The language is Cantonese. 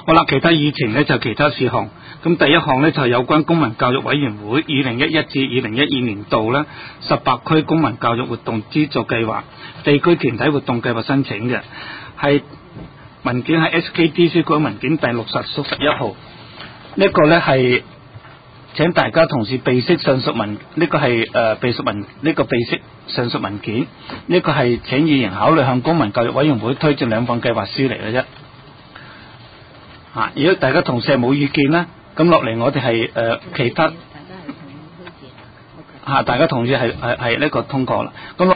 好啦，其他議程呢就其他事項。咁第一項呢就係有關公民教育委員會2011至2012年度呢18區公民教育活動資助計劃地區團體活動計劃申請嘅，係文件係 SKDC 嗰文件第60/11號。呢個呢係請大家同事備悉上述文，呢個係備悉上述文件。呢個係請議員考慮向公民教育委員會推薦兩份計劃書嚟嘅啫。如果大家同事係冇意見咧，咁落嚟我哋係其他大家同意係呢個通過啦。咁